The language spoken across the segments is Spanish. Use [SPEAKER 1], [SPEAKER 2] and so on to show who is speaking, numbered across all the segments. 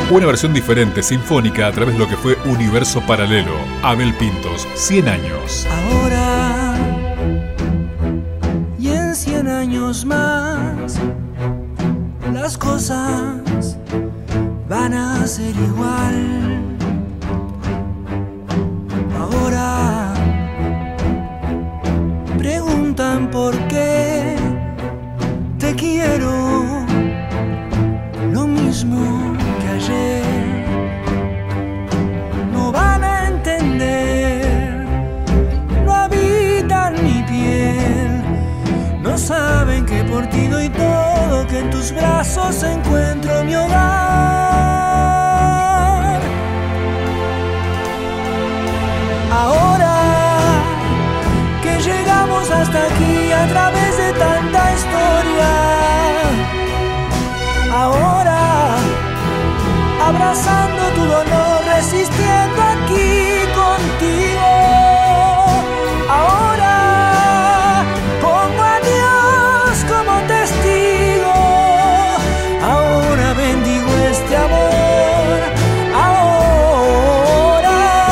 [SPEAKER 1] Una versión diferente, sinfónica, a través de lo que fue Universo Paralelo. Abel Pintos, 100 años.
[SPEAKER 2] Ahora y en 100 años más, las cosas van a ser igual. Ahora preguntan por qué te quiero lo mismo que ayer. No van a entender, no habitan mi piel, no saben que por ti doy todo, que en tus brazos encuentro mi hogar. Ahora que llegamos hasta aquí a través de tanta historia, ahora abrazando tu dolor, resistiendo aquí contigo. Ahora pongo a Dios como testigo. Ahora bendigo este amor. Ahora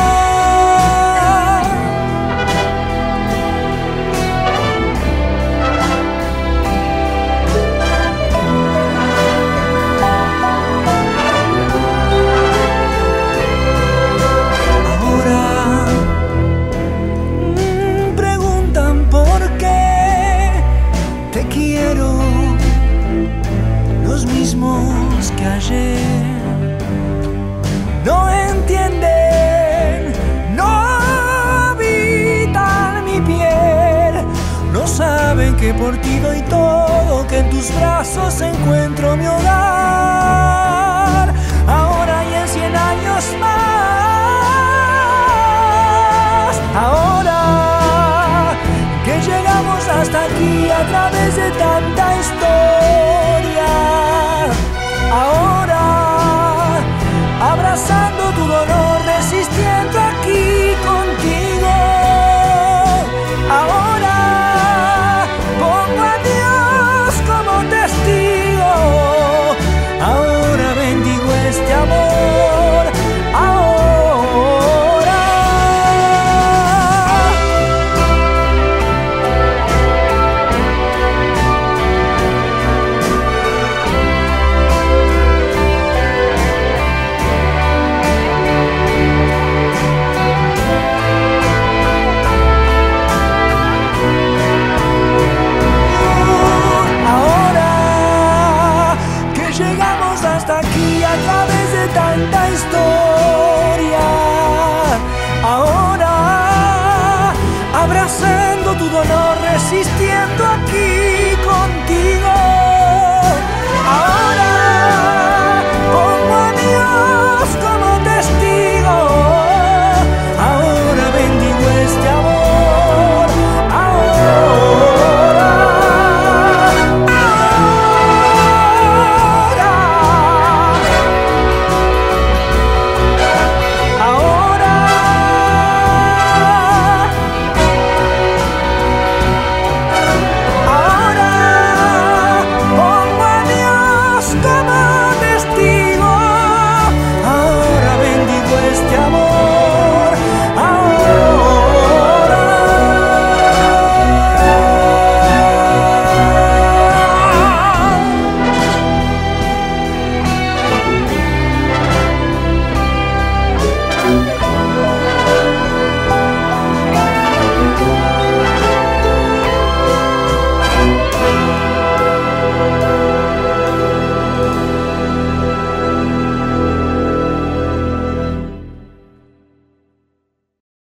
[SPEAKER 2] preguntan por qué te quiero los mismos que ayer. No entienden, no habitan mi piel, no saben que por ti doy todo, que en tus brazos encuentro mi hogar. Ahora y en 100 años más, ahora que llegamos hasta aquí a través de tanta historia, ahora abrazando tu dolor, resistiendo